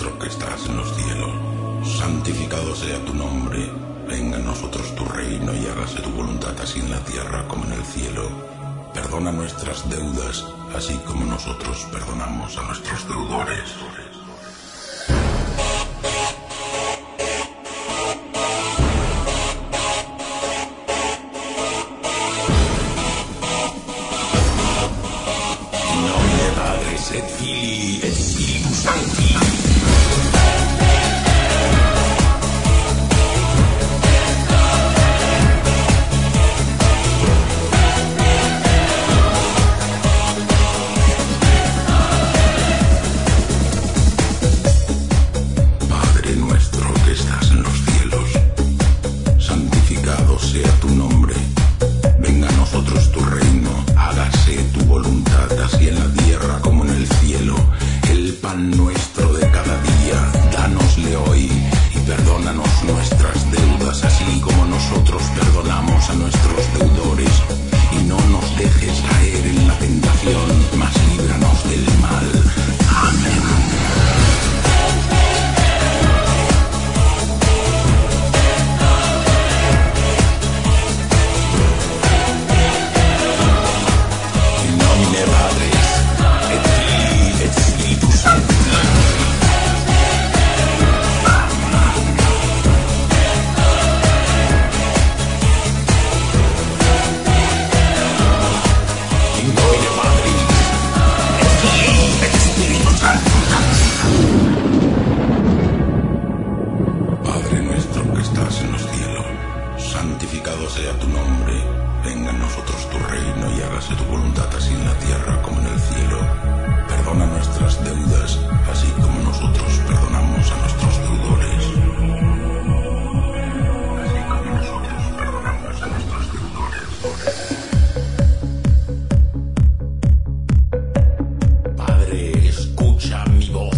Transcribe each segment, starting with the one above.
nuestro que estás en los cielos, santificado sea tu nombre. Venga a nosotros tu reino y hágase tu voluntad así en la tierra como en el cielo. Perdona nuestras deudas, así como nosotros perdonamos a nuestros deudores. In nomine Patris et Filii et Spiritus Sancti. Sea tu nombre, venga a nosotros tu reino, hágase tu voluntad así en la tierra como en el cielo. El pan nuestro de cada día, dánosle hoy y perdónanos nuestras deudas así como nosotros perdonamos a nuestros deudores. Y no nos dejes caer en la tentación, mas líbranos del mal. Amén. Santificado sea tu nombre, venga a nosotros tu reino y hágase tu voluntad así en la tierra como en el cielo. Perdona nuestras deudas, así como nosotros perdonamos a nuestros deudores. Así como nosotros perdonamos a nuestros deudores. Padre, escucha mi voz.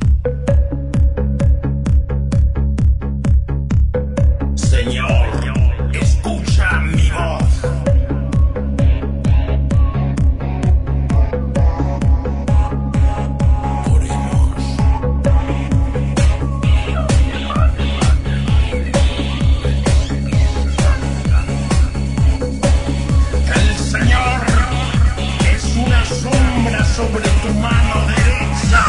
Señor, escucha mi voz. Oremos. El Señor es una sombra sobre tu mano derecha.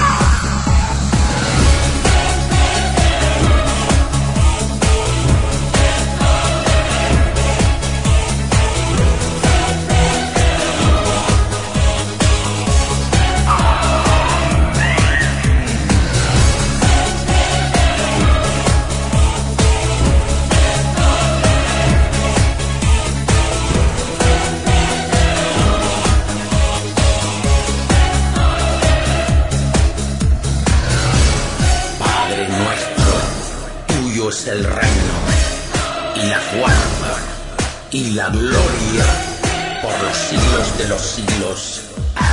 Es el reino y la fuerza y la gloria por los siglos de los siglos.